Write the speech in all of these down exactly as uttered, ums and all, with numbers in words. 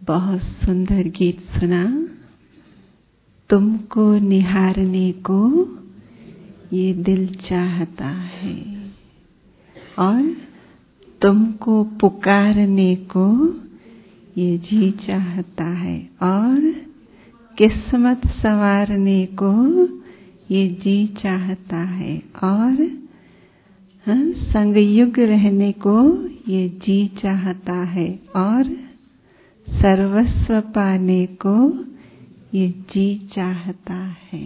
बहुत सुंदर गीत सुना। तुमको निहारने को ये दिल चाहता है और तुमको पुकारने को ये जी चाहता है और किस्मत संवारने को ये जी चाहता है और हाँ, संगयुग रहने को ये जी चाहता है और सर्वस्व पाने को ये जी चाहता है।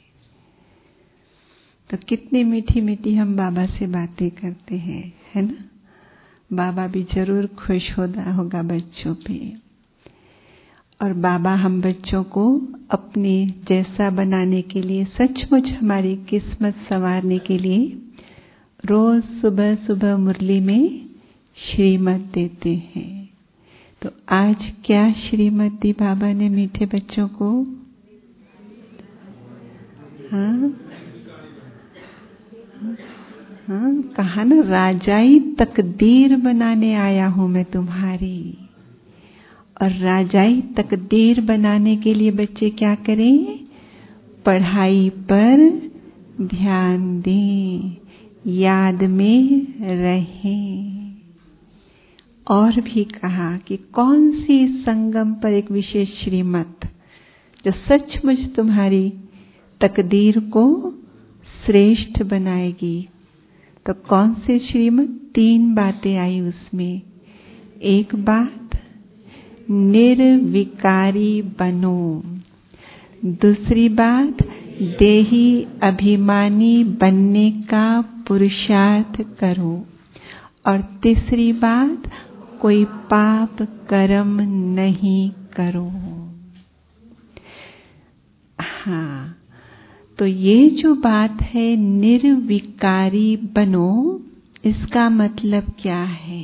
तो कितनी मीठी मीठी हम बाबा से बातें करते हैं, है ना। बाबा भी जरूर खुश होता होगा बच्चों पे। और बाबा हम बच्चों को अपने जैसा बनाने के लिए, सचमुच हमारी किस्मत संवारने के लिए रोज सुबह सुबह मुरली में श्रीमत देते हैं। तो आज क्या श्रीमत दी बाबा ने मीठे बच्चों को? हाँ हाँ, कहा ना, राजाई तकदीर बनाने आया हूं मैं तुम्हारी। और राजाई तकदीर बनाने के लिए बच्चे क्या करें? पढ़ाई पर ध्यान दें, याद में रहें। और भी कहा कि कौन सी संगम पर एक विशेष श्रीमत जो सचमुच तुम्हारी तकदीर को श्रेष्ठ बनाएगी। तो कौन सी श्रीमत? तीन बातें आई उसमें। एक बात, निर्विकारी बनो। दूसरी बात, देही अभिमानी बनने का पुरुषार्थ करो। और तीसरी बात, कोई पाप कर्म नहीं करो। हाँ, तो ये जो बात है निर्विकारी बनो, इसका मतलब क्या है?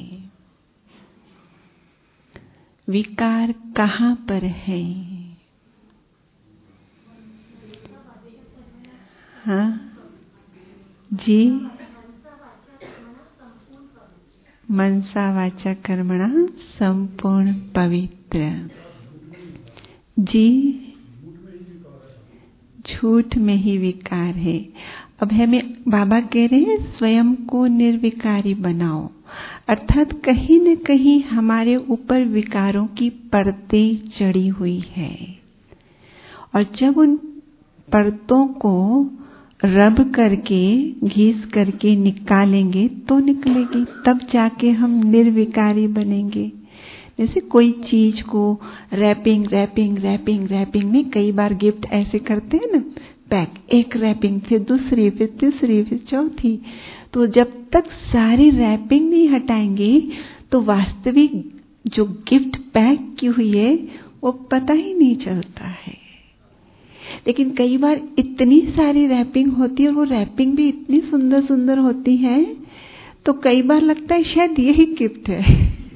विकार कहाँ पर है? हाँ जी, मनसा वाचा कर्मणा संपूर्ण पवित्र। जी, झूठ में ही विकार है। अब हमें बाबा कह रहे हैं स्वयं को निर्विकारी बनाओ। अर्थात कहीं न कहीं हमारे ऊपर विकारों की परतें चढ़ी हुई है और जब उन परतों को रब करके, घिस करके निकालेंगे तो निकलेगी, तब जाके हम निर्विकारी बनेंगे। जैसे कोई चीज को रैपिंग रैपिंग रैपिंग रैपिंग में कई बार गिफ्ट ऐसे करते हैं ना, पैक, एक रैपिंग, फिर दूसरी, फिर तीसरी, फिर चौथी। तो जब तक सारी रैपिंग नहीं हटाएंगे तो वास्तविक जो गिफ्ट पैक की हुई है वो पता ही नहीं चलता है। लेकिन कई बार इतनी सारी रैपिंग होती है और वो रैपिंग भी इतनी सुंदर सुंदर होती है तो कई बार लगता है शायद यही गिफ्ट है,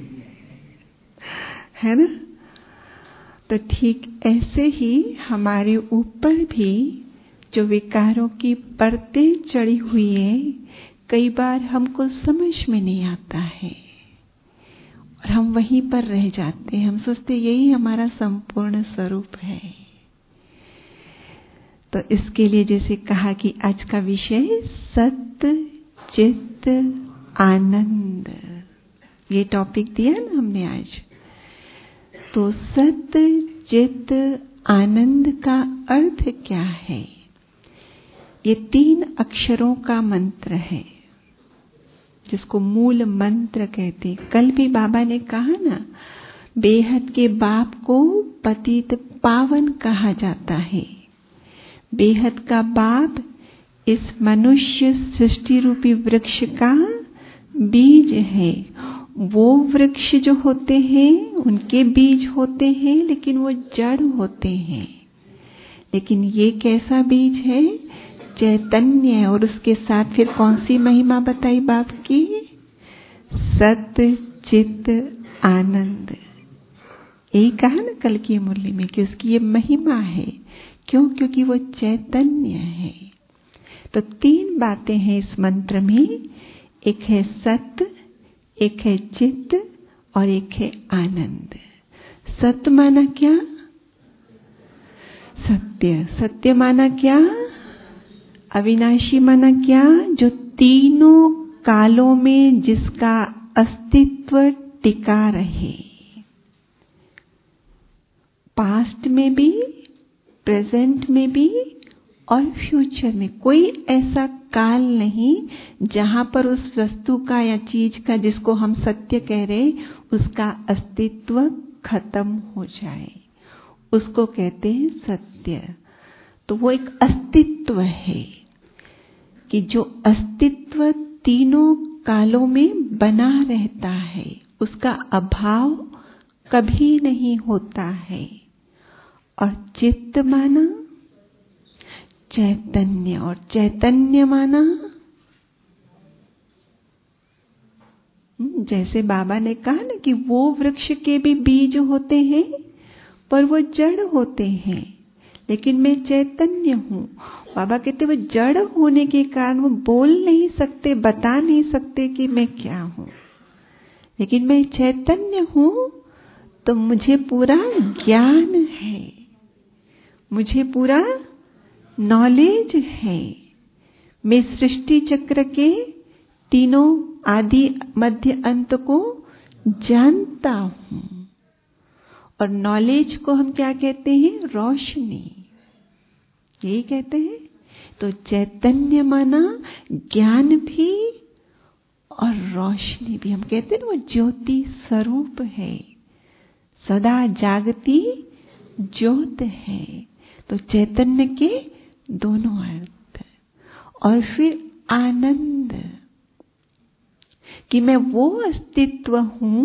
है ना। तो ठीक ऐसे ही हमारे ऊपर भी जो विकारों की परतें चढ़ी हुई है, कई बार हमको समझ में नहीं आता है और हम वहीं पर रह जाते हैं। हम सोचते यही हमारा संपूर्ण स्वरूप है। तो इसके लिए जैसे कहा कि आज का विषय सत्य चित्त आनंद, ये टॉपिक दिया ना हमने आज। तो सत्य चित्त आनंद का अर्थ क्या है? ये तीन अक्षरों का मंत्र है जिसको मूल मंत्र कहते हैं। कल भी बाबा ने कहा ना, बेहद के बाप को पतित पावन कहा जाता है। बेहद का बाप इस मनुष्य सृष्टि रूपी वृक्ष का बीज है। वो वृक्ष जो होते हैं उनके बीज होते हैं लेकिन वो जड़ होते हैं। लेकिन ये कैसा बीज है? चैतन्य। और उसके साथ फिर कौन सी महिमा बताई बाप की? सत्य चित्त आनंद। यही कहा ना कल की मुरली में कि उसकी ये महिमा है। क्यों? क्योंकि वो चैतन्य है। तो तीन बातें हैं इस मंत्र में। एक है सत्य, एक है चित्त और एक है आनंद। सत्य माना क्या? सत्य। सत्य माना क्या? अविनाशी माना क्या? जो तीनों कालों में जिसका अस्तित्व टिका रहे, पास्ट में भी, प्रेजेंट में भी और फ्यूचर में। कोई ऐसा काल नहीं जहां पर उस वस्तु का या चीज का, जिसको हम सत्य कह रहे, उसका अस्तित्व खत्म हो जाए, उसको कहते हैं सत्य। तो वो एक अस्तित्व है कि जो अस्तित्व तीनों कालों में बना रहता है, उसका अभाव कभी नहीं होता है। और चित्त माना चैतन्य, और चैतन्य माना जैसे बाबा ने कहा ना कि वो वृक्ष के भी बीज होते हैं पर वो जड़ होते हैं, लेकिन मैं चैतन्य हूँ। बाबा कहते वो जड़ होने के कारण वो बोल नहीं सकते, बता नहीं सकते कि मैं क्या हूँ, लेकिन मैं चैतन्य हूँ तो मुझे पूरा ज्ञान है, मुझे पूरा नॉलेज है। मैं सृष्टि चक्र के तीनों आदि मध्य अंत को जानता हूँ। और नॉलेज को हम क्या कहते हैं? रोशनी, यही कहते हैं। तो चैतन्य माना ज्ञान भी और रोशनी भी। हम कहते हैं वो ज्योति स्वरूप है, सदा जागती ज्योत है। तो चैतन्य के दोनों अर्थ। और फिर आनंद, कि मैं वो अस्तित्व हूं।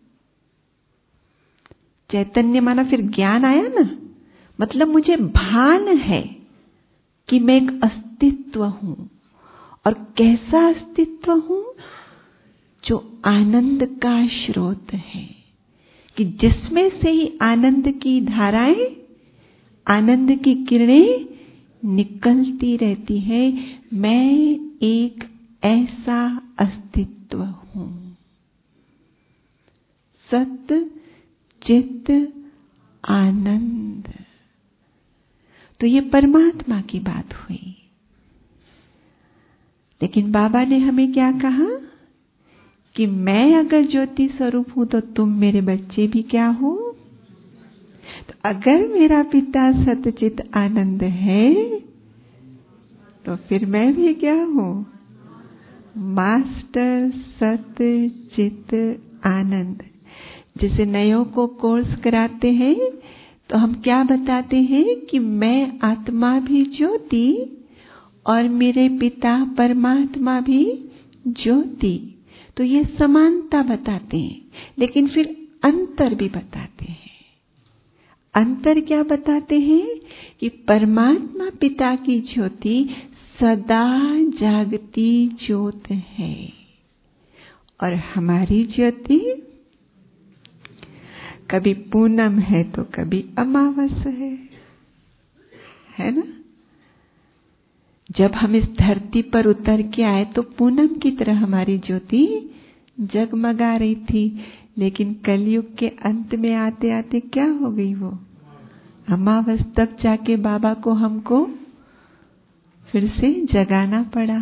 चैतन्य माना फिर ज्ञान आया ना, मतलब मुझे भान है कि मैं एक अस्तित्व हूं। और कैसा अस्तित्व हूं? जो आनंद का स्रोत है, कि जिसमें से ही आनंद की धाराएं, आनंद की किरणें निकलती रहती है। मैं एक ऐसा अस्तित्व हूं। सत्य चित्त आनंद। तो ये परमात्मा की बात हुई। लेकिन बाबा ने हमें क्या कहा कि मैं अगर ज्योति स्वरूप हूं तो तुम मेरे बच्चे भी क्या हो? तो अगर मेरा पिता सत्य चित्त आनंद है तो फिर मैं भी क्या हूं? मास्टर सत्य चित्त आनंद। जैसे नयों को कोर्स कराते हैं तो हम क्या बताते हैं कि मैं आत्मा भी ज्योति और मेरे पिता परमात्मा भी ज्योति। तो ये समानता बताते हैं, लेकिन फिर अंतर भी बताते हैं। अंतर क्या बताते हैं? कि परमात्मा पिता की ज्योति सदा जागती ज्योत है और हमारी ज्योति कभी पूनम है तो कभी अमावस है, है ना? जब हम इस धरती पर उतर के आए तो पूनम की तरह हमारी ज्योति जगमगा रही थी, लेकिन कलयुग के अंत में आते आते क्या हो गई? वो अमावस। तब जाके बाबा को हमको फिर से जगाना पड़ा।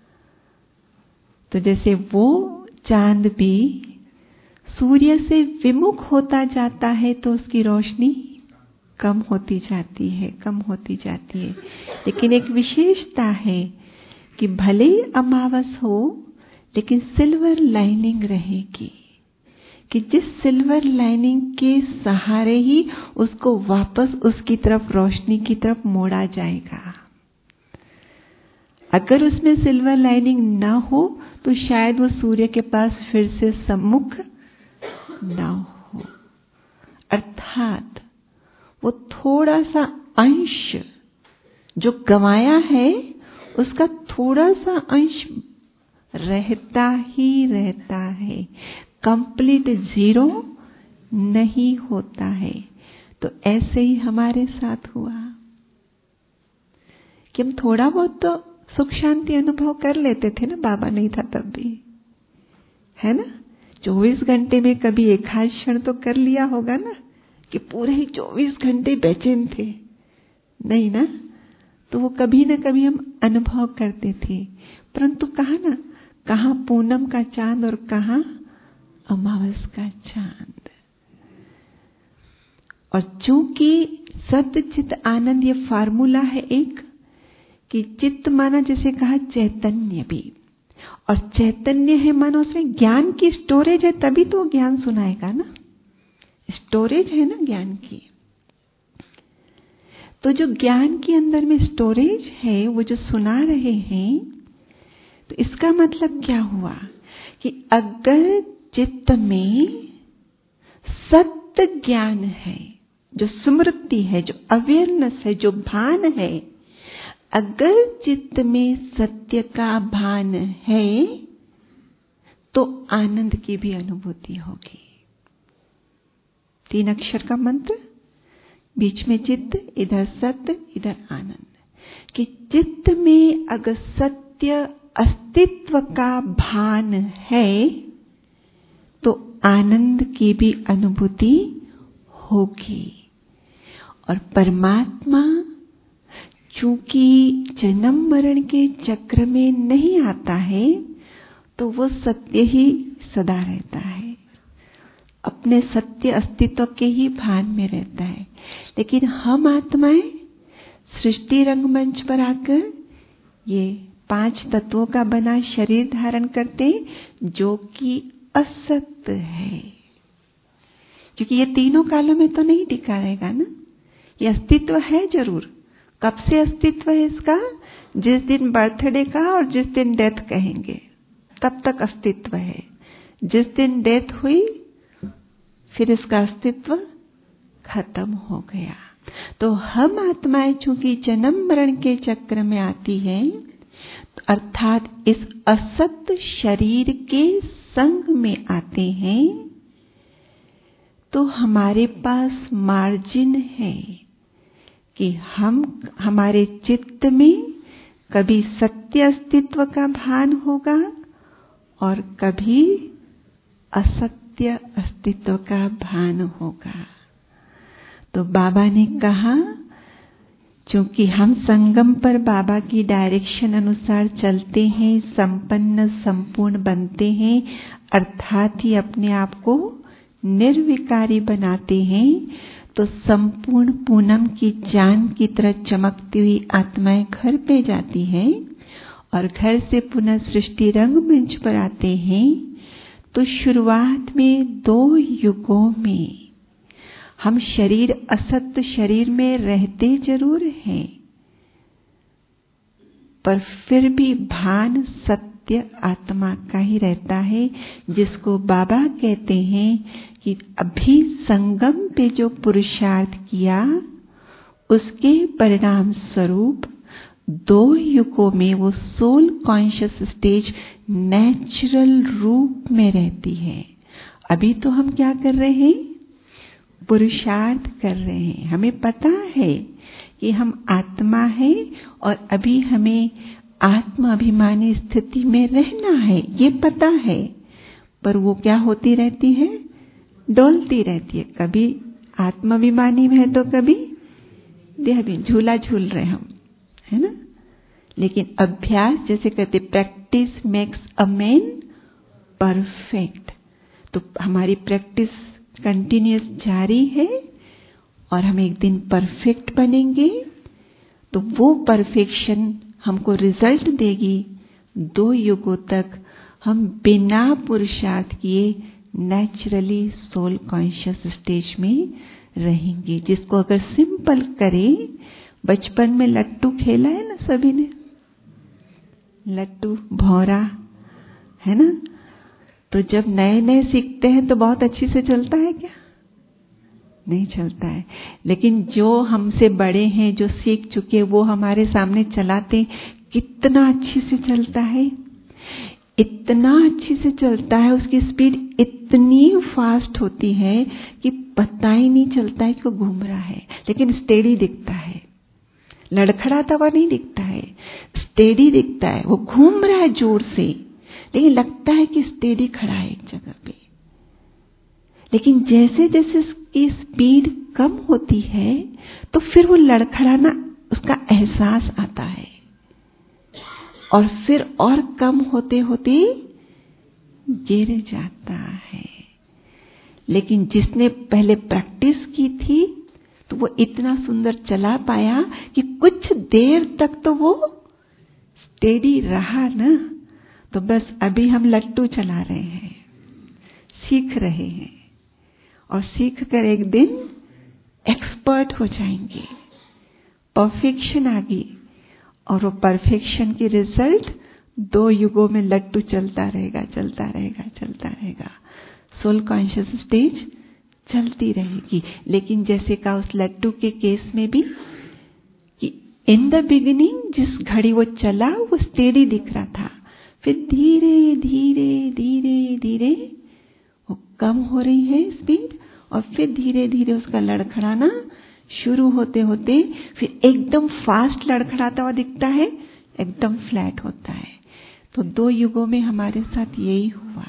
तो जैसे वो चांद भी सूर्य से विमुख होता जाता है तो उसकी रोशनी कम होती जाती है, कम होती जाती है। लेकिन एक विशेषता है कि भले ही अमावस हो लेकिन सिल्वर लाइनिंग रहेगी, कि जिस सिल्वर लाइनिंग के सहारे ही उसको वापस उसकी तरफ, रोशनी की तरफ मोड़ा जाएगा। अगर उसमें सिल्वर लाइनिंग ना हो तो शायद वो सूर्य के पास फिर से सम्मुख ना हो। अर्थात वो थोड़ा सा अंश जो गंवाया है उसका थोड़ा सा अंश रहता ही रहता है, कंप्लीट जीरो नहीं होता है। तो ऐसे ही हमारे साथ हुआ कि हम थोड़ा बहुत तो सुख शांति अनुभव कर लेते थे ना, बाबा नहीं था तब भी, है ना? चौबीस घंटे में कभी एक आध क्षण तो कर लिया होगा ना, कि पूरे ही चौबीस घंटे बेचैन थे, नहीं ना। तो वो कभी ना कभी हम अनुभव करते थे, परंतु कहा ना, कहाँ पूनम का चांद और कहाँ अमावस का चांद। और चूंकि सत्य चित आनंद ये फार्मूला है एक, कि चित्त माना जैसे कहा चैतन्य भी, और चैतन्य है माना उसमें ज्ञान की स्टोरेज है, तभी तो ज्ञान सुनाएगा ना, स्टोरेज है ना ज्ञान की। तो जो ज्ञान के अंदर में स्टोरेज है वो जो सुना रहे हैं, तो इसका मतलब क्या हुआ कि अगर चित्त में सत्य ज्ञान है, जो स्मृति है, जो अवेयरनेस है, जो भान है, अगर चित्त में सत्य का भान है तो आनंद की भी अनुभूति होगी। तीन अक्षर का मंत्र, बीच में चित्त, इधर सत्य, इधर आनंद। कि चित्त में अगर सत्य अस्तित्व का भान है तो आनंद की भी अनुभूति होगी। और परमात्मा चूंकि जन्म मरण के चक्र में नहीं आता है, तो वो सत्य ही सदा रहता है, अपने सत्य अस्तित्व के ही भान में रहता है। लेकिन हम आत्माएं सृष्टि रंगमंच पर आकर ये पांच तत्वों का बना शरीर धारण करते हैं, जो कि असत्य है, क्योंकि ये तीनों कालों में तो नहीं टिका रहेगा ना। ये अस्तित्व है जरूर। कब से अस्तित्व है इसका? जिस दिन बर्थडे का और जिस दिन डेथ कहेंगे, तब तक अस्तित्व है। जिस दिन डेथ हुई फिर इसका अस्तित्व खत्म हो गया। तो हम आत्माएं चूंकि जन्म मरण के चक्र में आती हैं, अर्थात इस असत्य शरीर के संग में आते हैं, तो हमारे पास मार्जिन है कि हम हमारे चित्त में कभी सत्य अस्तित्व का भान होगा और कभी असत्य अस्तित्व का भान होगा। तो बाबा ने कहा, चूंकि हम संगम पर बाबा की डायरेक्शन अनुसार चलते हैं, संपन्न संपूर्ण बनते हैं, अर्थात ही अपने आप को निर्विकारी बनाते हैं, तो संपूर्ण पूनम की चांद की तरह चमकती हुई आत्माएं घर पे जाती हैं और घर से पुनः सृष्टि रंगमंच पर आते हैं। तो शुरुआत में दो युगों में हम शरीर असत्य शरीर में रहते जरूर हैं, पर फिर भी भान सत्य आत्मा का ही रहता है, जिसको बाबा कहते हैं कि अभी संगम पे जो पुरुषार्थ किया उसके परिणाम स्वरूप दो युगों में वो सोल कॉन्शियस स्टेज नेचुरल रूप में रहती है। अभी तो हम क्या कर रहे हैं? पुरुषार्थ कर रहे हैं। हमें पता है कि हम आत्मा है और अभी हमें आत्माभिमानी स्थिति में रहना है, ये पता है, पर वो क्या होती रहती है? डोलती रहती है। कभी आत्माभिमानी में है तो कभी देह भी, झूला झूल रहे हम, है ना। लेकिन अभ्यास, जैसे कहते practice makes a man perfect, तो हमारी प्रैक्टिस कंटिन्यूअस जारी है और हम एक दिन परफेक्ट बनेंगे। तो वो परफेक्शन हमको रिजल्ट देगी। दो युगों तक हम बिना पुरुषार्थ किए नेचुरली सोल कॉन्शियस स्टेज में रहेंगे, जिसको अगर सिंपल करें, बचपन में लट्टू खेला है ना सभी ने, लट्टू भौरा, है ना। तो जब नए नए सीखते हैं तो बहुत अच्छी से चलता है क्या? नहीं चलता है। लेकिन जो हमसे बड़े हैं, जो सीख चुके, वो हमारे सामने चलाते, कितना अच्छी से चलता है, इतना अच्छी से चलता है, उसकी स्पीड इतनी फास्ट होती है कि पता ही नहीं चलता है कि वो घूम रहा है, लेकिन स्टेडी दिखता है। लड़खड़ाता हुआ नहीं दिखता है, स्टेडी दिखता है। वो घूम रहा है जोर से, लेकिन लगता है कि स्टेडी खड़ा है एक जगह पे। लेकिन जैसे जैसे इसकी स्पीड कम होती है तो फिर वो लड़खड़ाना, उसका एहसास आता है, और फिर और कम होते होते गिर जाता है। लेकिन जिसने पहले प्रैक्टिस की थी तो वो इतना सुंदर चला पाया कि कुछ देर तक तो वो स्टेडी रहा ना। तो बस अभी हम लट्टू चला रहे हैं, सीख रहे हैं, और सीख कर एक दिन एक्सपर्ट हो जाएंगे, परफेक्शन आ गई। और वो परफेक्शन की रिजल्ट दो युगों में लट्टू चलता रहेगा, चलता रहेगा, चलता रहेगा। सोल कॉन्शियस स्टेज चलती रहेगी। लेकिन जैसे का उस लट्टू के केस में भी कि इन द बिगिनिंग जिस घड़ी वो चला वो स्टेडी दिख रहा था, फिर धीरे धीरे धीरे धीरे वो कम हो रही है स्पीड, और फिर धीरे धीरे उसका लड़खड़ाना शुरू होते होते फिर एकदम फास्ट लड़खड़ाता हुआ दिखता है, एकदम फ्लैट होता है। तो दो युगों में हमारे साथ यही हुआ।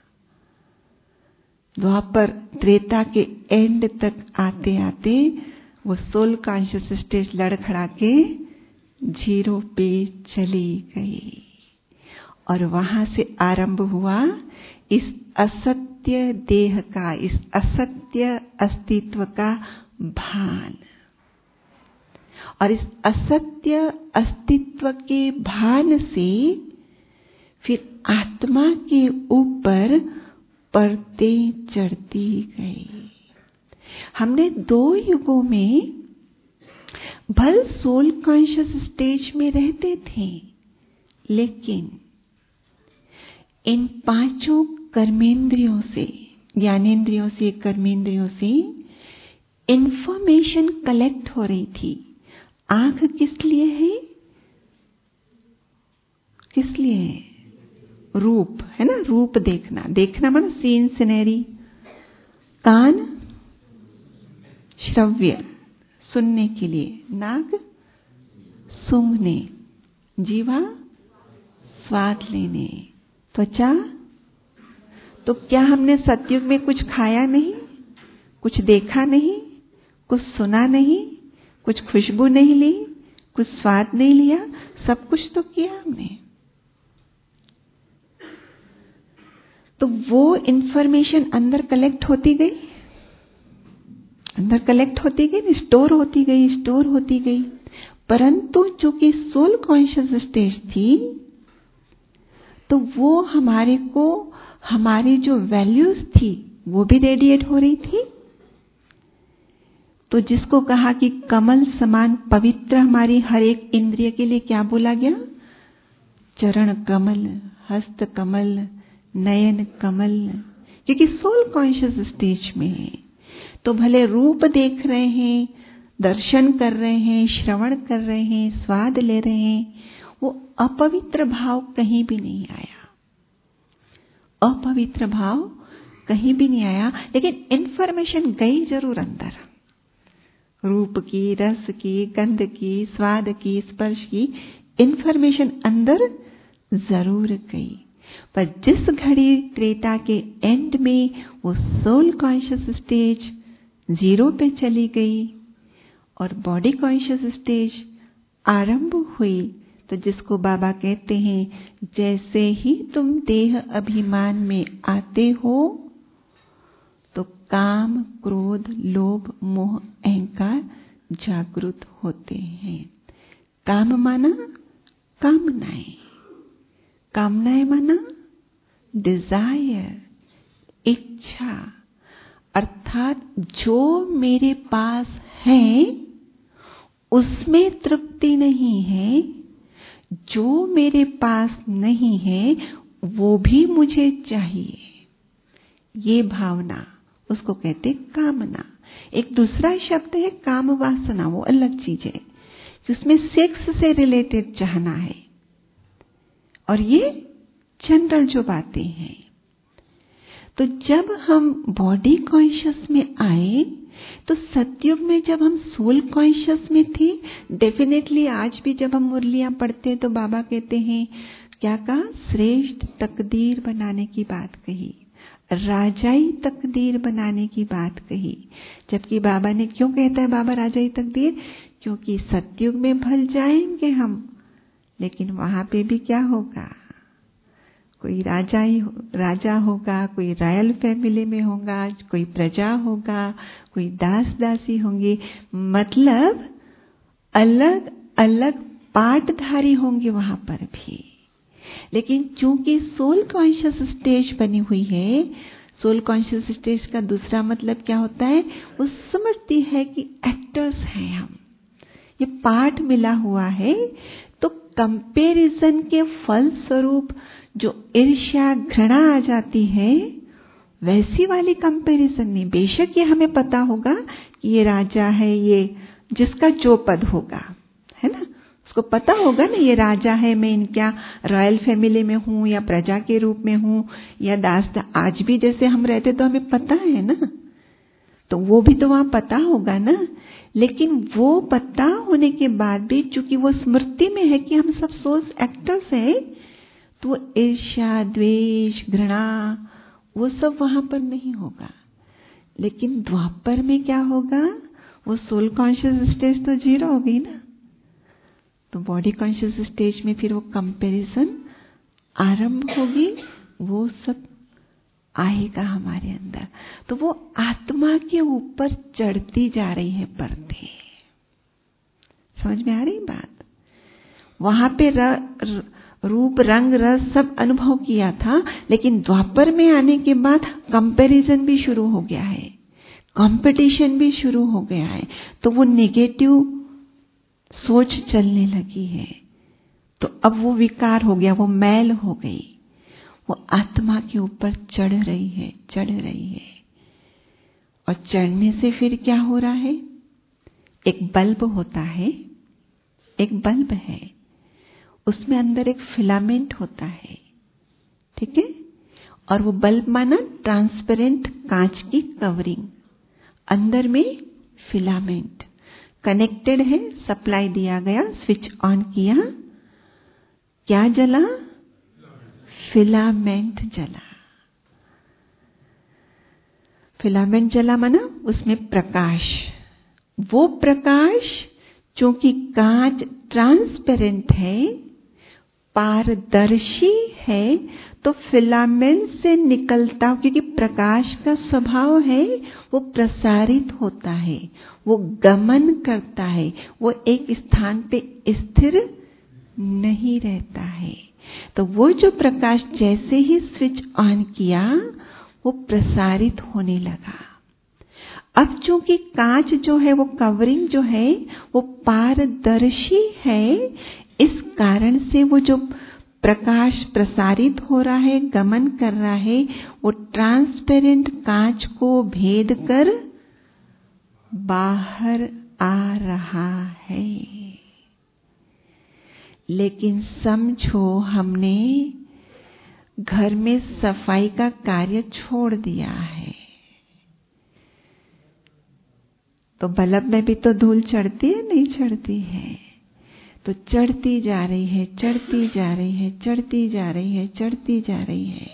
द्वापर त्रेता के एंड तक आते आते वो सोल कॉन्शियस स्टेज लड़खड़ा के जीरो पे चली गई, और वहां से आरंभ हुआ इस असत्य देह का, इस असत्य अस्तित्व का भान। और इस असत्य अस्तित्व के भान से फिर आत्मा के ऊपर परतें चढ़ती गई। हमने दो युगों में भल सोल कॉन्शियस स्टेज में रहते थे, लेकिन इन पांचों कर्मेंद्रियों से, ज्ञानेंद्रियों से, कर्मेंद्रियों से इंफॉर्मेशन कलेक्ट हो रही थी। आंख किस लिए है? किस लिए है? रूप है ना, रूप देखना, देखना माना सीन सिनेरी। कान श्रव्य, सुनने के लिए। नाक सूंघने, जीवा स्वाद लेने, त्वचा। तो क्या हमने सतयुग में कुछ खाया नहीं, कुछ देखा नहीं, कुछ सुना नहीं, कुछ खुशबू नहीं ली, कुछ स्वाद नहीं लिया? सब कुछ तो किया हमने। तो वो इंफॉर्मेशन अंदर कलेक्ट होती गई, अंदर कलेक्ट होती गई, स्टोर होती गई, स्टोर होती गई। परंतु जो कि सोल कॉन्शियस स्टेज थी, तो वो हमारे को, हमारी जो वैल्यूज थी वो भी रेडिएट हो रही थी। तो जिसको कहा कि कमल समान पवित्र हमारी हर एक इंद्रिय के लिए क्या बोला गया? चरण कमल, हस्त कमल, नयन कमल, क्योंकि सोल कॉन्शियस स्टेज में है। तो भले रूप देख रहे हैं, दर्शन कर रहे हैं, श्रवण कर रहे हैं, स्वाद ले रहे हैं, वो अपवित्र भाव कहीं भी नहीं आया, अपवित्र भाव कहीं भी नहीं आया। लेकिन इंफॉर्मेशन गई जरूर अंदर, रूप की, रस की, गंध की, स्वाद की, स्पर्श की इंफॉर्मेशन अंदर जरूर गई। पर जिस घड़ी त्रेता के एंड में वो सोल कॉन्शियस स्टेज जीरो पे चली गई और बॉडी कॉन्शियस स्टेज आरंभ हुई, तो जिसको बाबा कहते हैं जैसे ही तुम देह अभिमान में आते हो तो काम, क्रोध, लोभ, मोह, अहंकार जागृत होते हैं। काम माना कामनाएं, कामनाएं माना डिजायर, इच्छा। अर्थात जो मेरे पास है उसमें तृप्ति नहीं है, जो मेरे पास नहीं है वो भी मुझे चाहिए। ये भावना, उसको कहते कामना। एक दूसरा शब्द है काम वासना, वो अलग चीज है, जिसमें सेक्स से रिलेटेड चाहना है। और ये जनरल जो बातें हैं। तो जब हम बॉडी कॉन्शियस में आए, तो सतयुग में जब हम सोल कॉन्शियस में थे, डेफिनेटली आज भी जब हम मुरलियां पढ़ते हैं तो बाबा कहते हैं क्या कहा? श्रेष्ठ तकदीर बनाने की बात कही, राजाई तकदीर बनाने की बात कही। जबकि बाबा ने क्यों कहता है बाबा राजाई तकदीर? क्योंकि सतयुग में भल जाएंगे हम, लेकिन वहां पे भी क्या होगा? कोई राजा ही राजा होगा, कोई रॉयल फैमिली में होगा, कोई प्रजा होगा, कोई दास दासी होंगे। मतलब अलग अलग पाठधारी होंगे वहां पर भी। लेकिन चूंकि सोल कॉन्शियस स्टेज बनी हुई है, सोल कॉन्शियस स्टेज का दूसरा मतलब क्या होता है? वो समझती है कि एक्टर्स हैं हम, ये पाठ मिला हुआ है। तो कंपैरिजन के फल स्वरूप जो ईर्ष्या घृणा आ जाती है, वैसी वाली कंपैरिजन नहीं। बेशक ये हमें पता होगा कि ये राजा है, ये जिसका जो पद होगा, है ना, उसको पता होगा ना ये राजा है, मैं इनका रॉयल फैमिली में हूं या प्रजा के रूप में हूं या दास। आज भी जैसे हम रहते तो हमें पता है ना, तो वो भी तो वहां पता होगा ना। लेकिन वो पता होने के बाद भी चूंकि वो स्मृति में है कि हम सब सोल्स एक्टर्स हैं, तो वो ईर्ष्या द्वेष घृणा वो सब वहां पर नहीं होगा। लेकिन द्वापर में क्या होगा? वो सोल कॉन्शियस स्टेज तो जीरो हो गई ना, तो बॉडी कॉन्शियस स्टेज में फिर वो कंपैरिजन आरंभ होगी, वो सब आएगा हमारे अंदर। तो वो आत्मा के ऊपर चढ़ती जा रही है परतें। समझ में आ रही बात? वहां पे र, र, रूप रंग रस सब अनुभव किया था, लेकिन द्वापर में आने के बाद कंपैरिजन भी शुरू हो गया है, कंपटीशन भी शुरू हो गया है। तो वो नेगेटिव सोच चलने लगी है। तो अब वो विकार हो गया, वो मैल हो गई, वो आत्मा के ऊपर चढ़ रही है, चढ़ रही है। और चढ़ने से फिर क्या हो रहा है? एक बल्ब होता है, एक बल्ब है, उसमें अंदर एक फिलामेंट होता है, ठीक है। और वो बल्ब माना ट्रांसपेरेंट कांच की कवरिंग, अंदर में फिलामेंट कनेक्टेड है, सप्लाई दिया गया, स्विच ऑन किया, क्या जला? फिलामेंट जला। फिलामेंट जला माना उसमें प्रकाश। वो प्रकाश चूंकि कांच ट्रांसपेरेंट है, पारदर्शी है, तो फिलामेंट से निकलता, क्योंकि प्रकाश का स्वभाव है वो प्रसारित होता है, वो गमन करता है, वो एक स्थान पे स्थिर नहीं रहता है। तो वो जो प्रकाश जैसे ही स्विच ऑन किया, वो प्रसारित होने लगा। अब चूंकि कांच जो है, वो कवरिंग जो है वो पारदर्शी है, इस कारण से वो जो प्रकाश प्रसारित हो रहा है, गमन कर रहा है, वो ट्रांसपेरेंट कांच को भेद कर बाहर आ रहा है। लेकिन समझो हमने घर में सफाई का कार्य छोड़ दिया है, तो बल्ब में भी तो धूल चढ़ती है, नहीं चढ़ती है? तो चढ़ती जा रही है, चढ़ती जा रही है, चढ़ती जा रही है, चढ़ती जा रही है।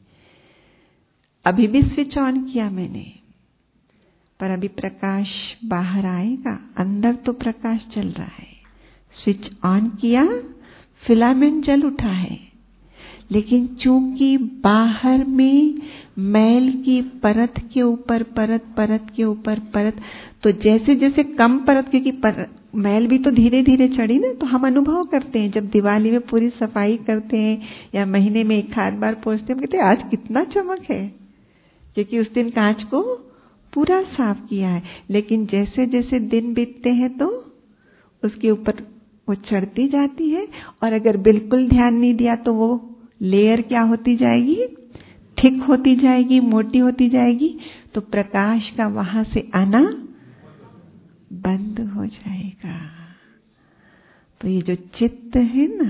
अभी भी स्विच ऑन किया मैंने, पर अभी प्रकाश बाहर आएगा, अंदर तो प्रकाश चल रहा है। स्विच ऑन किया, फिलामेंट जल उठा है, लेकिन चूंकि बाहर में मैल की परत के ऊपर परत, परत के ऊपर परत, तो जैसे जैसे कम परत, क्योंकि पर, मैल भी तो धीरे धीरे चढ़ी ना, तो हम अनुभव करते हैं जब दिवाली में पूरी सफाई करते हैं या महीने में एक आध बार पोंछते हैं, हम कहते हैं आज कितना चमक है, क्योंकि उस दिन कांच को पूरा साफ किया है। लेकिन जैसे जैसे दिन बीतते हैं तो उसके ऊपर वो चढ़ती जाती है, और अगर बिल्कुल ध्यान नहीं दिया तो वो लेयर क्या होती जाएगी? थिक होती जाएगी, मोटी होती जाएगी, तो प्रकाश का वहां से आना बंद हो जाएगा। तो ये जो चित्त है ना,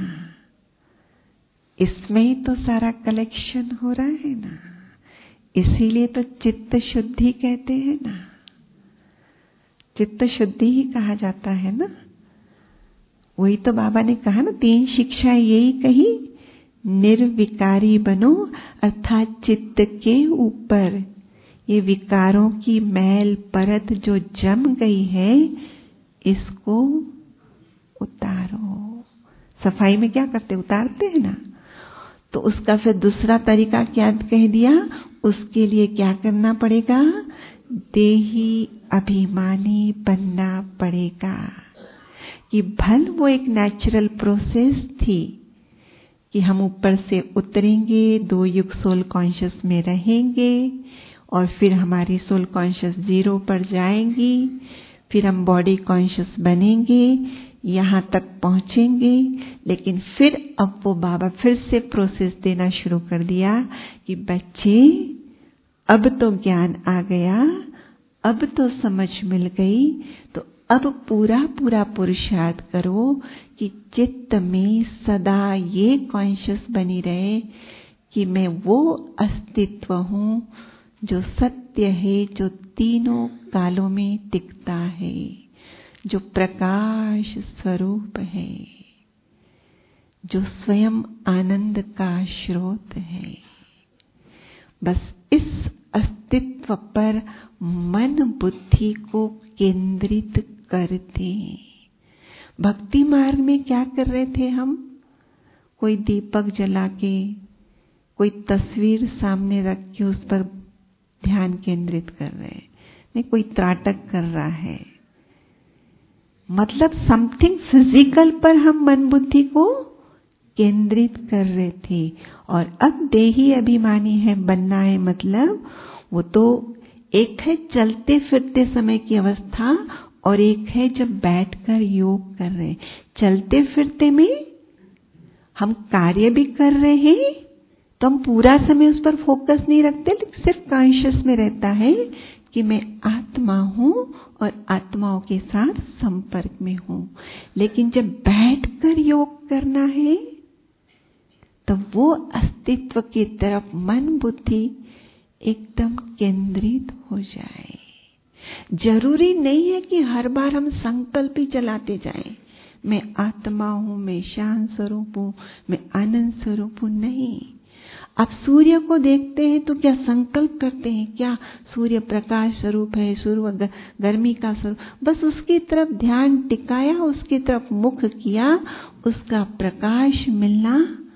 इसमें ही तो सारा कलेक्शन हो रहा है ना, इसीलिए तो चित्त शुद्धि कहते हैं ना, चित्त शुद्धि ही कहा जाता है ना। वही तो बाबा ने कहा ना, तीन शिक्षाएं यही कही निर्विकारी बनो, अर्थात चित्त के ऊपर ये विकारों की मैल परत जो जम गई है, इसको उतारो। सफाई में क्या करते, उतारते हैं ना। तो उसका फिर दूसरा तरीका क्या कह दिया, उसके लिए क्या करना पड़ेगा, देही अभिमानी बनना पड़ेगा। कि भल वो एक नेचुरल प्रोसेस थी कि हम ऊपर से उतरेंगे, दो युग सोल कॉन्शियस में रहेंगे और फिर हमारी सोल कॉन्शियस जीरो पर जाएंगी, फिर हम बॉडी कॉन्शियस बनेंगे, यहाँ तक पहुंचेंगे। लेकिन फिर अब वो बाबा फिर से प्रोसेस देना शुरू कर दिया कि बच्चे अब तो ज्ञान आ गया, अब तो समझ मिल गई, तो अब पूरा पूरा पुरुषार्थ करो कि चित्त में सदा ये कॉन्शियस बनी रहे कि मैं वो अस्तित्व हूँ जो सत्य है, जो तीनों कालों में टिकता है, जो प्रकाश स्वरूप है, जो स्वयं आनंद का स्रोत है। बस इस अस्तित्व पर मन बुद्धि को केंद्रित कर दें। भक्ति मार्ग में क्या कर रहे थे हम, कोई दीपक जला के, कोई तस्वीर सामने रख के उस पर ध्यान केंद्रित कर रहे हैं, नहीं कोई त्राटक कर रहा है, मतलब समथिंग फिजिकल पर हम मन बुद्धि को केंद्रित कर रहे थे। और अब देही अभिमानी है बनना है, मतलब वो तो एक है चलते फिरते समय की अवस्था और एक है जब बैठकर योग कर रहे हैं। चलते फिरते में हम कार्य भी कर रहे हैं तो हम पूरा समय उस पर फोकस नहीं रखते, लेकिन सिर्फ कॉन्शियस में रहता है कि मैं आत्मा हूँ और आत्माओं के साथ संपर्क में हूँ। लेकिन जब बैठकर योग करना है तो वो अस्तित्व की तरफ मन बुद्धि एकदम केंद्रित हो जाए। जरूरी नहीं है कि हर बार हम संकल्प ही चलाते जाएं, मैं आत्मा हूँ, मैं शांत स्वरूप हूँ, मैं आनंद स्वरूप हूँ। नहीं, आप सूर्य को देखते हैं तो क्या संकल्प करते हैं क्या, सूर्य प्रकाश स्वरूप है, सूर्य गर्मी का स्वरूप, बस उसकी तरफ ध्यान टिकाया, उसकी तरफ मुख किया, उसका प्रकाश मिलना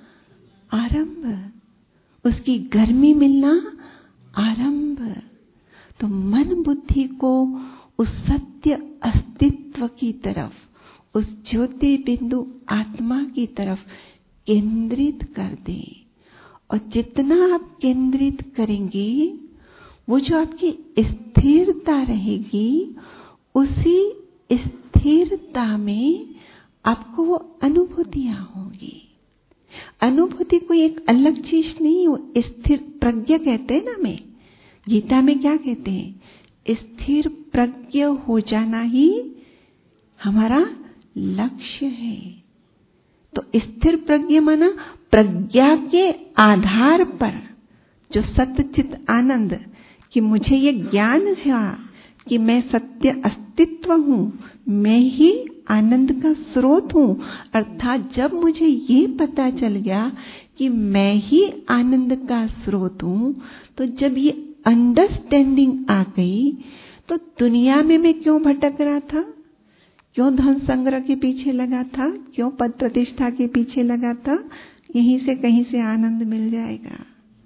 आरंभ, उसकी गर्मी मिलना आरंभ। तो मन बुद्धि को उस सत्य अस्तित्व की तरफ, उस ज्योति बिंदु आत्मा की तरफ केंद्रित कर दें। और जितना आप केंद्रित करेंगे, वो जो आपकी स्थिरता रहेगी, उसी स्थिरता में आपको वो अनुभूतियां होंगी। अनुभूति कोई एक अलग चीज नहीं, वो स्थिर प्रज्ञा कहते हैं ना। में गीता में क्या कहते हैं, स्थिर प्रज्ञ हो जाना ही हमारा लक्ष्य है। तो स्थिर प्रज्ञ माना प्रज्ञा के आधार पर जो सत्चित आनंद, कि मुझे ये ज्ञान है कि मैं सत्य अस्तित्व हूँ, मैं ही आनंद का स्रोत हूँ। अर्थात जब मुझे ये पता चल गया कि मैं ही आनंद का स्रोत हूँ, तो जब ये अंडरस्टैंडिंग आ गई, तो दुनिया में मैं क्यों भटक रहा था, क्यों धन संग्रह के पीछे लगा था, क्यों पद प्रतिष्ठा के पीछे लगा था, यहीं से कहीं से आनंद मिल जाएगा।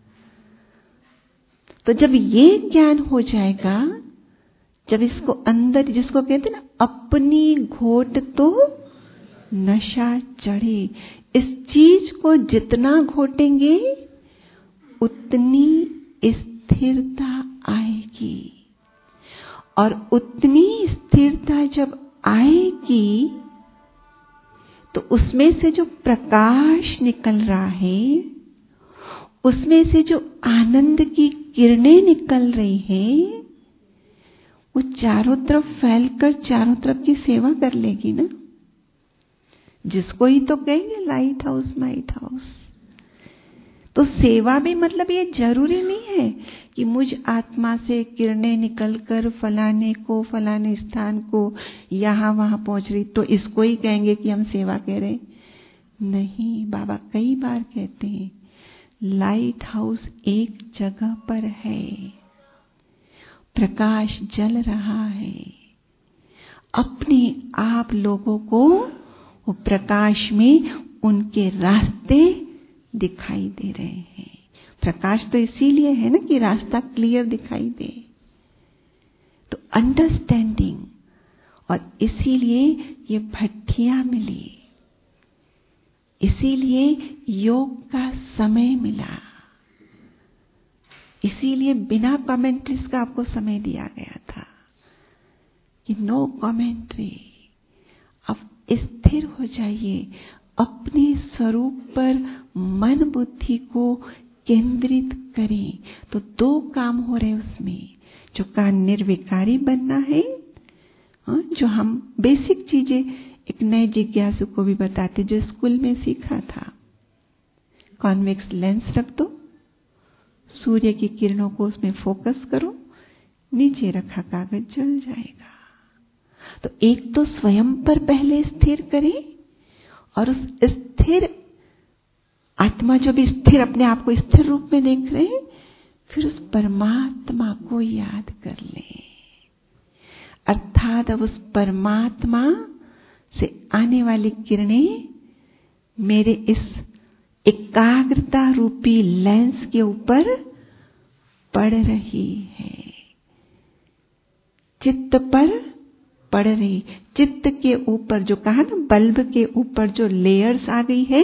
तो जब ये ज्ञान हो जाएगा, जब इसको अंदर, जिसको कहते हैं ना, अपनी घोट तो नशा चढ़े, इस चीज को जितना घोटेंगे उतनी स्थिरता आएगी। और उतनी स्थिरता जब आएगी तो उसमें से जो प्रकाश निकल रहा है, उसमें से जो आनंद की किरणें निकल रही हैं, वो चारों तरफ फैलकर चारों तरफ की सेवा कर लेगी ना। जिसको ही तो कहेंगे लाइट हाउस माइट हाउस। तो सेवा भी मतलब ये जरूरी नहीं है कि मुझ आत्मा से किरणें निकलकर फलाने को, फलाने स्थान को, यहाँ वहां पहुंच रही, तो इसको ही कहेंगे कि हम सेवा कह रहे हैं। नहीं, बाबा कई बार कहते हैं लाइट हाउस एक जगह पर है, प्रकाश जल रहा है, अपने आप लोगों को वो प्रकाश में उनके रास्ते दिखाई दे रहे हैं। प्रकाश तो इसीलिए है ना कि रास्ता क्लियर दिखाई दे। तो अंडरस्टैंडिंग, और इसीलिए ये भट्टियां मिली, इसीलिए योग का समय मिला, इसीलिए बिना कमेंट्रीज का आपको समय दिया गया था कि नो कमेंट्री। अब स्थिर हो जाइए, अपने स्वरूप पर मन बुद्धि को केंद्रित करें। तो दो काम हो रहे उसमें, जो का निर्विकारी बनना है, जो हम बेसिक चीजें एक नए जिज्ञासु को भी बताते, जो स्कूल में सीखा था। कॉन्वेक्स लेंस रख दो, सूर्य की किरणों को उसमें फोकस करो, नीचे रखा कागज जल जाएगा। तो एक तो स्वयं पर पहले स्थिर करें, और उस स्थिर आत्मा जो भी स्थिर अपने आप को स्थिर रूप में देख रहे हैं, फिर उस परमात्मा को याद कर लें। अर्थात अब उस परमात्मा से आने वाली किरणें मेरे इस एकाग्रता रूपी लेंस के ऊपर पड़ रही है, चित्त पर पड़ रही। चित्त के ऊपर जो कहा ना, बल्ब के ऊपर जो लेयर्स आ गई है,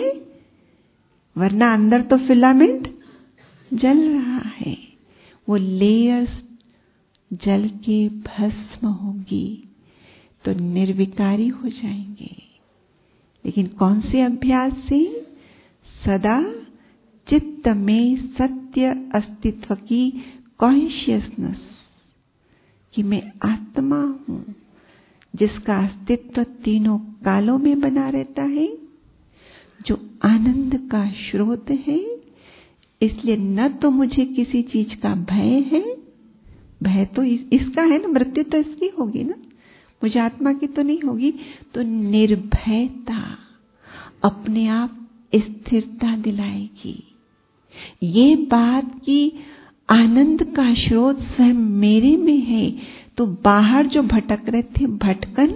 वरना अंदर तो फिलामेंट जल रहा है, वो लेयर्स जल के भस्म होगी तो निर्विकारी हो जाएंगे। लेकिन कौन से अभ्यास से? सदा चित्त में सत्य अस्तित्व की कॉन्शियसनेस कि मैं आत्मा हूं, जिसका अस्तित्व तीनों कालों में बना रहता है, जो आनंद का स्रोत है। इसलिए न तो मुझे किसी चीज का भय है, भय तो इस, इसका है ना, मृत्यु तो इसकी होगी ना, मुझे आत्मा की तो नहीं होगी। तो निर्भयता अपने आप स्थिरता दिलाएगी। ये बात कि आनंद का स्रोत स्वयं मेरे में है, तो बाहर जो भटक रहे थे भटकन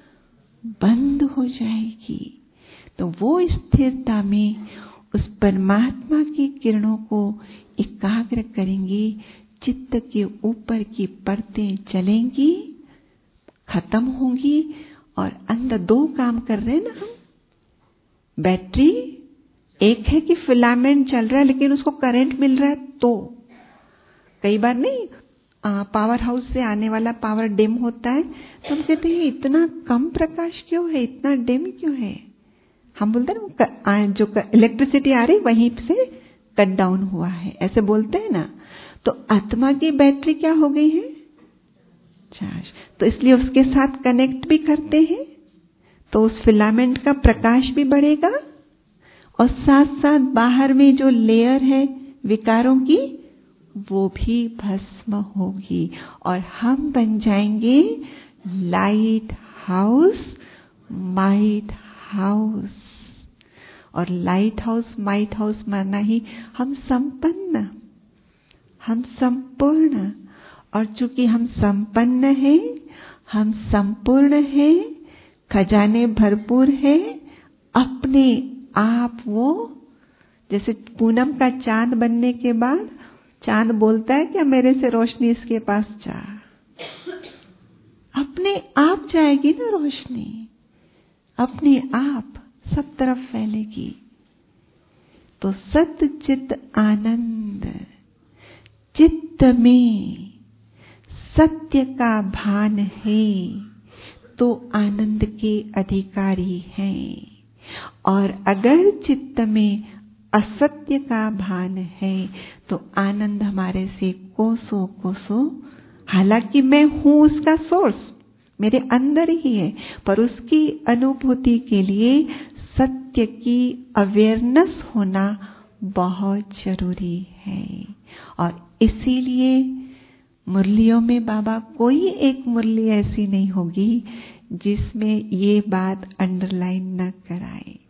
बंद हो जाएगी। तो वो स्थिरता में उस परमात्मा की किरणों को एकाग्र करेंगी, चित्त के ऊपर की परतें चलेंगी, खत्म होंगी, और अंदर दो काम कर रहे हैं ना हम। बैटरी एक है कि फिलामेंट चल रहा है, लेकिन उसको करंट मिल रहा है, तो कई बार नहीं आ, पावर हाउस से आने वाला पावर डिम होता है, तो हम कहते हैं इतना कम प्रकाश क्यों है, इतना डिम क्यों है। हम बोलते हैं ना जो इलेक्ट्रिसिटी आ रही वहीं से कट डाउन हुआ है, ऐसे बोलते हैं ना। तो आत्मा की बैटरी क्या हो गई है? चार्ज। तो इसलिए उसके साथ कनेक्ट भी करते हैं, तो उस फिलामेंट का प्रकाश भी बढ़ेगा, और साथ साथ बाहर में जो लेयर है विकारों की, वो भी भस्म होगी, और हम बन जाएंगे लाइट हाउस, माइट हाउस। और लाइट हाउस माइट हाउस माना ही हम संपन्न, हम संपूर्ण। और चूंकि हम संपन्न हैं, हम संपूर्ण हैं, खजाने भरपूर हैं, अपने आप वो जैसे पूनम का चांद बनने के बाद चांद बोलता है क्या मेरे से रोशनी इसके पास जा, अपने आप जाएगी ना रोशनी, अपने आप सब तरफ फैलेगी। तो सत चित आनंद, चित्त में सत्य का भान है तो आनंद के अधिकारी हैं, और अगर चित्त में असत्य का भान है तो आनंद हमारे से कोसों कोसों, हालांकि मैं हूं उसका सोर्स, मेरे अंदर ही है, पर उसकी अनुभूति के लिए सत्य की अवेयरनेस होना बहुत जरूरी है। और इसीलिए मुरलियों में बाबा कोई एक मुरली ऐसी नहीं होगी जिसमें ये बात अंडरलाइन न कराए।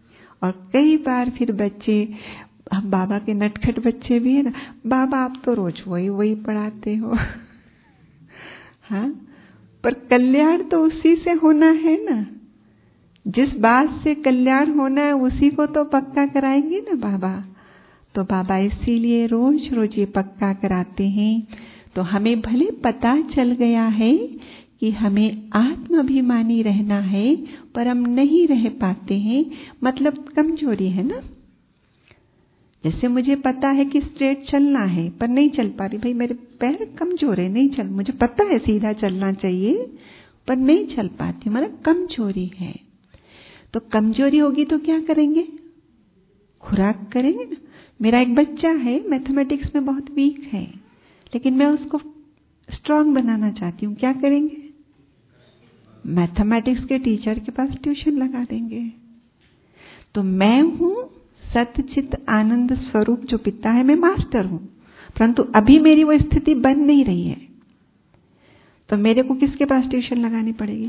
और कई बार फिर बच्चे, हम बाबा के नटखट बच्चे भी है ना, बाबा आप तो रोज वही वही पढ़ाते हो। हाँ, पर कल्याण तो उसी से होना है ना, जिस बात से कल्याण होना है उसी को तो पक्का कराएंगे ना बाबा। तो बाबा इसीलिए रोज रोज ये पक्का कराते हैं। तो हमें भले पता चल गया है कि हमें आत्माभिमानी रहना है, पर हम नहीं रह पाते हैं, मतलब कमजोरी है ना। जैसे मुझे पता है कि स्ट्रेट चलना है पर नहीं चल पा रही, भाई मेरे पैर कमजोर है, नहीं चल, मुझे पता है सीधा चलना चाहिए पर नहीं चल पाती, मतलब कमजोरी है। तो कमजोरी होगी तो क्या करेंगे? खुराक करेंगे ना। मेरा एक बच्चा है मैथमेटिक्स में बहुत वीक है, लेकिन मैं उसको स्ट्रांग बनाना चाहती हूँ, क्या करेंगे? मैथमेटिक्स के टीचर के पास ट्यूशन लगा देंगे। तो मैं हूँ सतचित आनंद स्वरूप जो पिता है, मैं मास्टर हूँ, परंतु अभी मेरी वो स्थिति बन नहीं रही है, तो मेरे को किसके पास ट्यूशन लगानी पड़ेगी?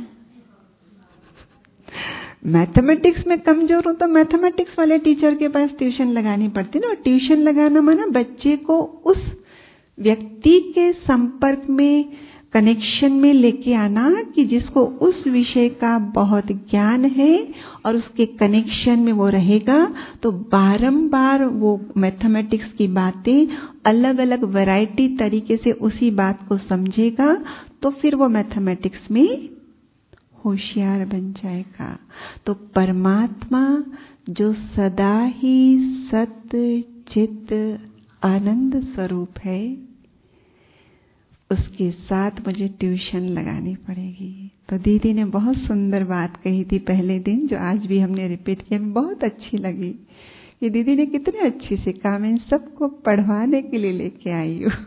मैथमेटिक्स में कमजोर हूं तो मैथमेटिक्स वाले टीचर के पास ट्यूशन लगानी पड़ती ना। और ट्यूशन लगाना माना बच्चे को उस व्यक्ति के संपर्क में, कनेक्शन में लेके आना कि जिसको उस विषय का बहुत ज्ञान है और उसके कनेक्शन में वो रहेगा, तो बारंबार वो मैथमेटिक्स की बातें अलग अलग वैरायटी तरीके से उसी बात को समझेगा, तो फिर वो मैथमेटिक्स में होशियार बन जाएगा। तो परमात्मा जो सदा ही सत्य चित आनंद स्वरूप है, उसके साथ मुझे ट्यूशन लगानी पड़ेगी। तो दीदी ने बहुत सुंदर बात कही थी पहले दिन, जो आज भी हमने रिपीट किया, बहुत अच्छी लगी कि दीदी ने कितने अच्छी से कहा, मैं इन सबको पढ़वाने के लिए लेके आई हूँ।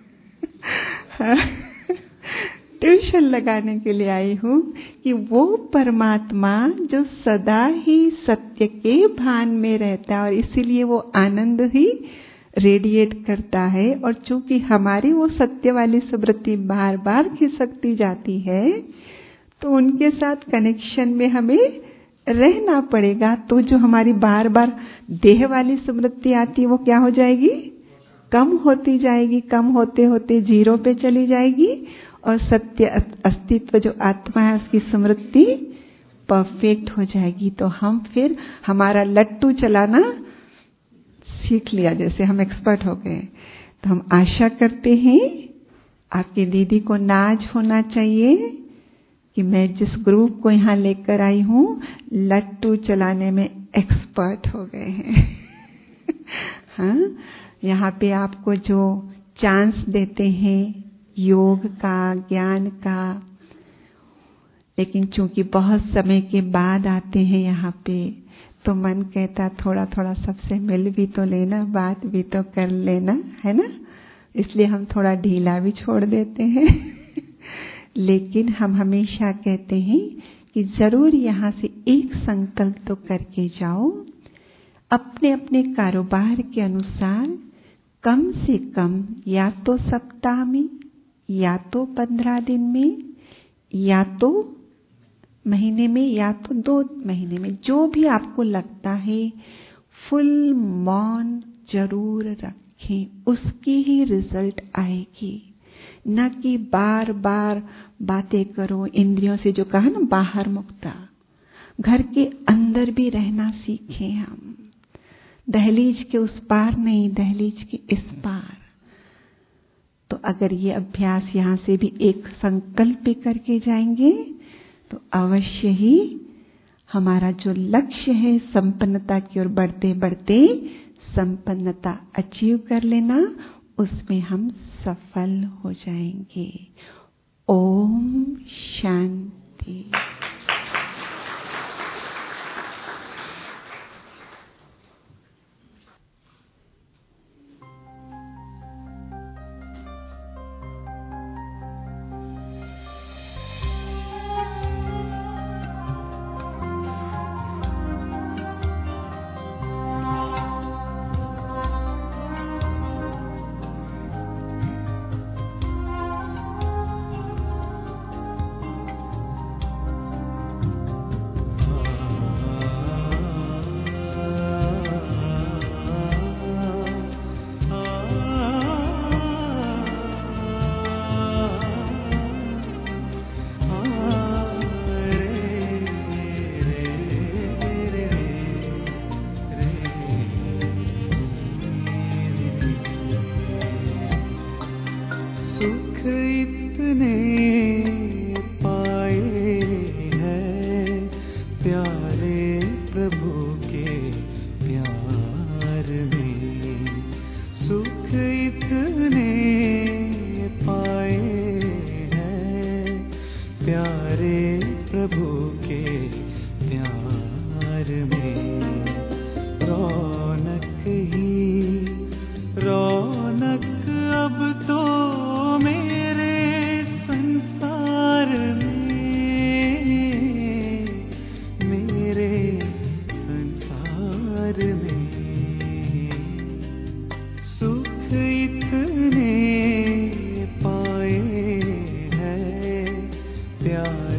ट्यूशन लगाने के लिए आई हूँ कि वो परमात्मा जो सदा ही सत्य के भान में रहता है और इसीलिए वो आनंद ही रेडिएट करता है, और चूंकि हमारी वो सत्य वाली स्मृति बार बार खिसकती जाती है, तो उनके साथ कनेक्शन में हमें रहना पड़ेगा। तो जो हमारी बार बार देह वाली स्मृति आती है वो क्या हो जाएगी? कम होती जाएगी, कम होते होते जीरो पे चली जाएगी, और सत्य अस्तित्व जो आत्मा है उसकी स्मृति परफेक्ट हो जाएगी। तो हम फिर हमारा लट्टू चलाना सीख लिया, जैसे हम एक्सपर्ट हो गए। तो हम आशा करते हैं आपकी दीदी को नाज होना चाहिए कि मैं जिस ग्रुप को यहाँ लेकर आई हूँ, लट्टू चलाने में एक्सपर्ट हो गए हैं। हाँ, यहाँ पे आपको जो चांस देते हैं योग का, ज्ञान का, लेकिन चूंकि बहुत समय के बाद आते हैं यहाँ पे, तो मन कहता थोड़ा थोड़ा सबसे मिल भी तो लेना, बात भी तो कर लेना, है ना। इसलिए हम थोड़ा ढीला भी छोड़ देते हैं। लेकिन हम हमेशा कहते हैं कि जरूर यहाँ से एक संकल्प तो करके जाओ, अपने अपने कारोबार के अनुसार कम से कम या तो सप्ताह में, या तो पंद्रह दिन में, या तो महीने में, या तो दो महीने में, जो भी आपको लगता है, फुल मौन जरूर रखें, उसकी ही रिजल्ट आएगी। न कि बार बार बातें करो इंद्रियों से, जो कहा ना बाहर मुक्ता, घर के अंदर भी रहना सीखें हम, दहलीज के उस पार नहीं, दहलीज के इस पार। तो अगर ये अभ्यास यहाँ से भी एक संकल्प भी करके जाएंगे, तो अवश्य ही हमारा जो लक्ष्य है संपन्नता की ओर बढ़ते बढ़ते संपन्नता अचीव कर लेना, उसमें हम सफल हो जाएंगे। ओम शांति। प्यारे प्रभु के प्यार में रौनक ही रौनक अब तो मेरे संसार में, मेरे संसार में सुख इतने पाए हैं प्यार